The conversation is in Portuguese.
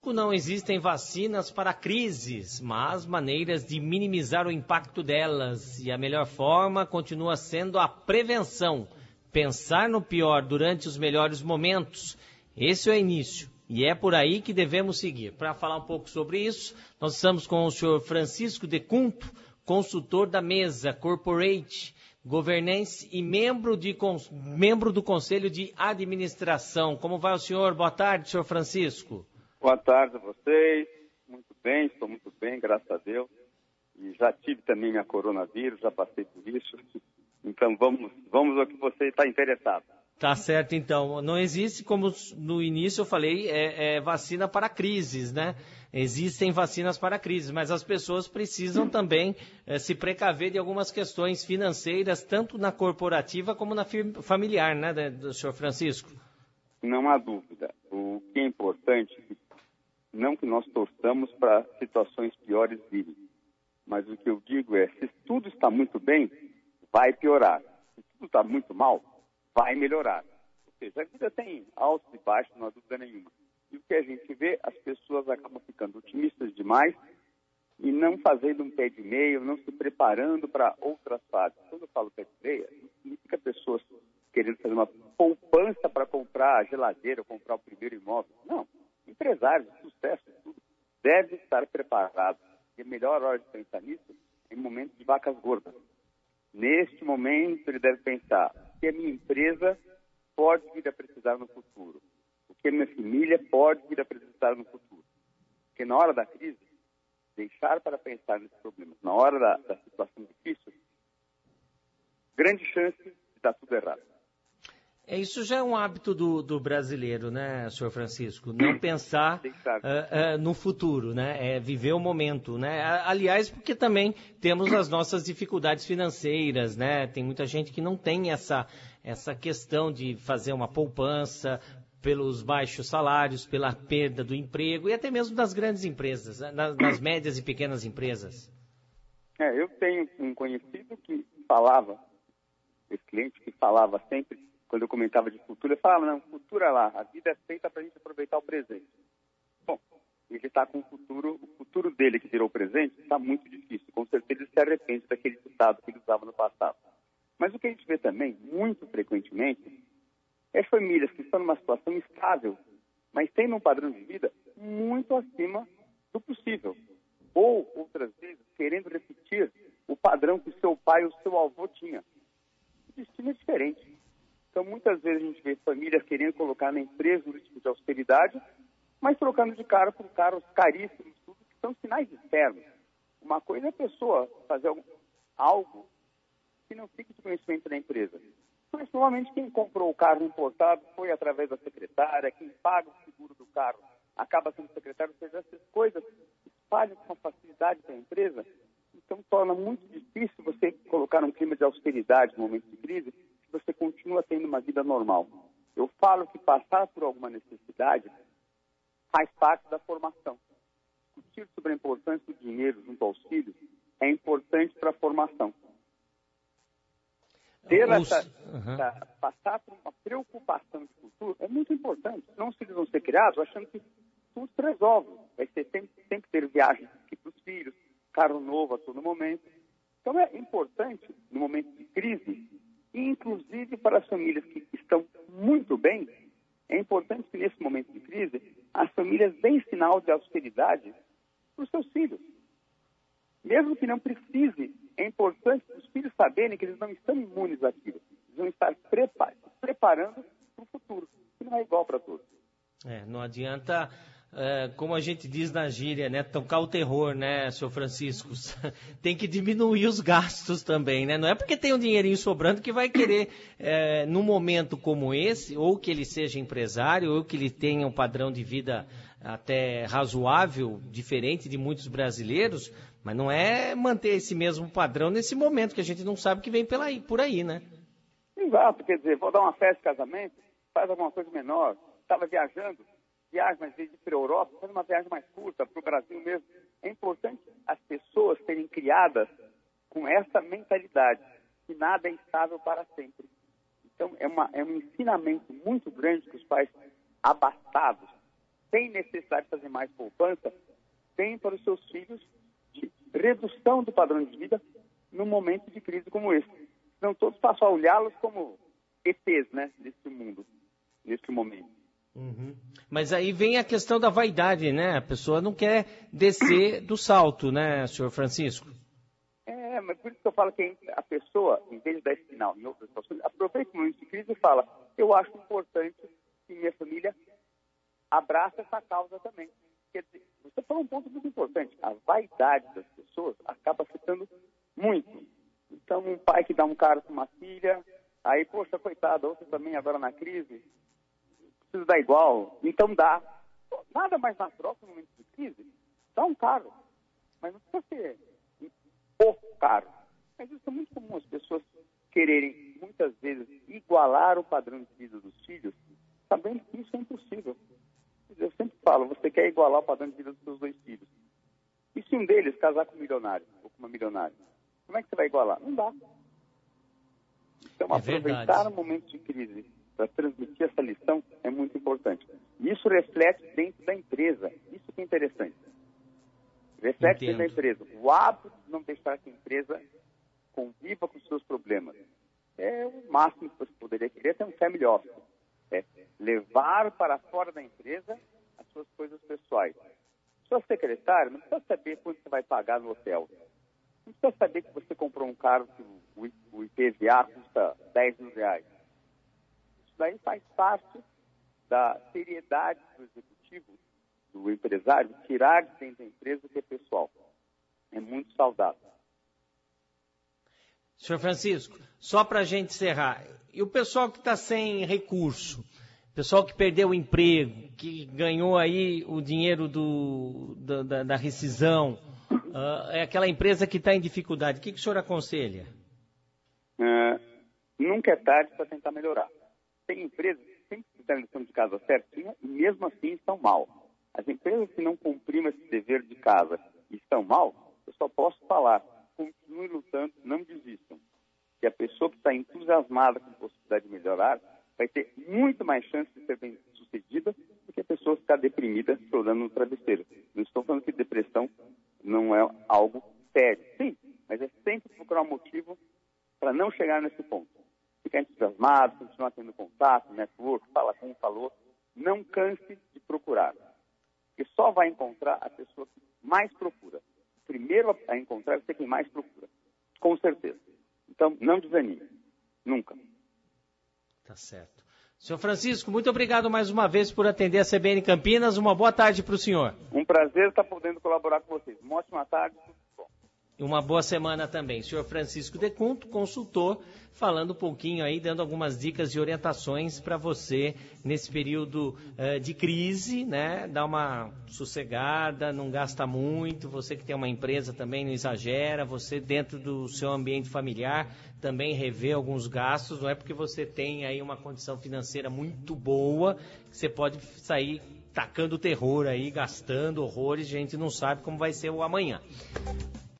Francisco, não existem vacinas para crises, mas maneiras de minimizar o impacto delas. E a melhor forma continua sendo a prevenção. Pensar no pior durante os melhores momentos. Esse é o início. E é por aí que devemos seguir. Para falar um pouco sobre isso, nós estamos com o senhor Francisco Decunto, consultor da Mesa Corporate Governance e membro do Conselho de Administração. Como vai o senhor? Boa tarde, senhor Francisco. Boa tarde a vocês. Muito bem, estou muito bem, graças a Deus. E já tive também minha coronavírus, já passei por isso. Então vamos ao que você está interessado. Tá certo, então. Não existe, como no início eu falei, vacina para crises, né? Existem vacinas para crises, mas as pessoas precisam também se precaver de algumas questões financeiras, tanto na corporativa como na familiar, né, do senhor Francisco? Não há dúvida. O que é importante, não que nós torçamos para situações piores virem, mas o que eu digo é, se tudo está muito bem, vai piorar. Se tudo está muito mal, vai melhorar. Ou seja, a vida tem altos e baixos, não há dúvida nenhuma. E o que a gente vê, as pessoas acabam ficando otimistas demais e não fazendo um pé de meia, não se preparando para outras fases. Quando eu falo pé de meia, não significa pessoas querendo fazer uma poupança para comprar a geladeira ou comprar o primeiro imóvel. Não. Empresários de sucesso, tudo, devem estar preparados. E a melhor hora de pensar nisso é em momentos de vacas gordas. Neste momento, ele deve pensar o que a minha empresa pode vir a precisar no futuro, o que a minha família pode vir a precisar no futuro. Porque na hora da crise, deixar para pensar nesses problemas, na hora da situação difícil, grande chance de dar tudo errado. Isso já é um hábito do brasileiro, né, senhor Francisco? Não pensar no futuro, né? Viver o momento, né? Aliás, porque também temos as nossas dificuldades financeiras, né? Tem muita gente que não tem essa questão de fazer uma poupança pelos baixos salários, pela perda do emprego e até mesmo das grandes empresas, né? Das médias e pequenas empresas. Eu tenho um conhecido que falava, esse cliente que falava sempre, quando eu comentava de futuro, ele falava, não, futuro é lá, a vida é feita para a gente aproveitar o presente. Bom, ele está com o futuro dele que virou presente, está muito difícil. Com certeza ele se arrepende daquele ditado que ele usava no passado. Mas o que a gente vê também, muito frequentemente, é famílias que estão numa situação estável, mas têm um padrão de vida muito acima do possível. Ou, outras vezes, querendo repetir o padrão que o seu pai ou o seu avô tinha. O destino é diferente. Então, muitas vezes a gente vê famílias querendo colocar na empresa um ritmo de austeridade, mas trocando de carro por carros caríssimos, tudo, que são sinais externos. Uma coisa é a pessoa fazer algo que não fique de conhecimento da empresa. Mas, normalmente, quem comprou o carro importado foi através da secretária, quem paga o seguro do carro acaba sendo secretário, ou seja, essas coisas espalham com facilidade para a empresa, então torna muito difícil você colocar um clima de austeridade no momento de crise, você continua tendo uma vida normal. Eu falo que passar por alguma necessidade faz parte da formação. Discutir sobre a importância do dinheiro junto aos filhos é importante para a formação. Passar por uma preocupação de futuro é muito importante. Não se eles vão ser criados achando que tudo se resolve. Vai ser sempre ter viagens para os filhos, carro novo a todo momento. Então é importante, no momento de crise, e inclusive para as famílias que estão muito bem, é importante que nesse momento de crise as famílias deem sinal de austeridade para os seus filhos. Mesmo que não precise, é importante os filhos saberem que eles não estão imunes àquilo. Eles vão estar preparando para o futuro, que não é igual para todos. Não adianta, como a gente diz na gíria, né, tocar o terror, né, senhor Francisco? Tem que diminuir os gastos também, né? Não é porque tem um dinheirinho sobrando que vai querer, num momento como esse, ou que ele seja empresário, ou que ele tenha um padrão de vida até razoável, diferente de muitos brasileiros, mas não é manter esse mesmo padrão nesse momento, que a gente não sabe o que vem por aí, né? Exato, quer dizer, vou dar uma festa de casamento, faz alguma coisa menor, estava viajando, viagem mais vezes para a Europa, faz uma viagem mais curta, para o Brasil mesmo. É importante as pessoas serem criadas com essa mentalidade, que nada é estável para sempre. Então, é um ensinamento muito grande que os pais abastados tem necessidade de fazer mais poupança, tem para os seus filhos de redução do padrão de vida num momento de crise como esse. Não todos passam a olhá-los como ETs, né, nesse mundo, nesse momento. Uhum. Mas aí vem a questão da vaidade, né? A pessoa não quer descer do salto, né, senhor Francisco? Mas por isso que eu falo que a pessoa, em vez de dar esse sinal em outras situações, aproveita o momento de crise e fala, eu acho importante que minha família abrace essa causa também. Quer dizer, você falou um ponto muito importante, a vaidade das pessoas acaba afetando muito. Então, um pai que dá um carro para uma filha, aí, poxa, coitada, outra também agora na crise, precisa dar igual, então dá. Nada mais natural que no momento de crise, dá um carro, mas não precisa ser o carro. Mas isso é muito comum, as pessoas quererem, muitas vezes, igualar o padrão de vida dos filhos, sabendo que isso é impossível. Eu sempre falo, você quer igualar o padrão de vida dos seus 2 filhos. E se um deles casar com um milionário, ou com uma milionária, como é que você vai igualar? Não dá. Então, aproveitar o momento de crise para transmitir essa lição é muito importante. E isso reflete dentro da empresa. Isso que é interessante. Reflete dentro da empresa. O hábito de não deixar que a empresa conviva com os seus problemas. É o máximo que você poderia querer ter um family office. É levar para fora da empresa as suas coisas pessoais. Sua secretária não precisa saber quanto você vai pagar no hotel. Não precisa saber que você comprou um carro que o IPVA custa R$10 mil. Isso daí faz parte da seriedade do executivo, do empresário, tirar de dentro da empresa o que é pessoal. É muito saudável. Senhor Francisco, só para a gente encerrar, e o pessoal que está sem recurso, o pessoal que perdeu o emprego, que ganhou aí o dinheiro da rescisão, é aquela empresa que está em dificuldade, o que o senhor aconselha? Nunca é tarde para tentar melhorar. Tem empresas que sempre fizeram a lição de casa certinha e mesmo assim estão mal. As empresas que não cumpriram esse dever de casa e estão mal, eu só posso falar, continue lutando, não desistam. Que a pessoa que está entusiasmada com a possibilidade de melhorar vai ter muito mais chance de ser bem sucedida do que a pessoa que está deprimida chorando no travesseiro. Não estou falando que depressão não é algo sério. Sim, mas é sempre procurar um motivo para não chegar nesse ponto. Ficar entusiasmado, continuar tendo contato, network, fala com um, falou. Não canse de procurar. Porque só vai encontrar a pessoa que mais procura. Primeiro a encontrar é quem mais procura. Com certeza. Então, não desanime. Nunca. Tá certo. Senhor Francisco, muito obrigado mais uma vez por atender a CBN Campinas. Uma boa tarde para o senhor. Um prazer estar podendo colaborar com vocês. Uma ótima tarde. E uma boa semana também. Senhor Francisco Decunto, consultor, falando um pouquinho aí, dando algumas dicas e orientações para você nesse período de crise, né? Dá uma sossegada, não gasta muito, você que tem uma empresa também não exagera, você dentro do seu ambiente familiar também rever alguns gastos, não é porque você tem aí uma condição financeira muito boa que você pode sair tacando terror aí, gastando horrores, a gente não sabe como vai ser o amanhã.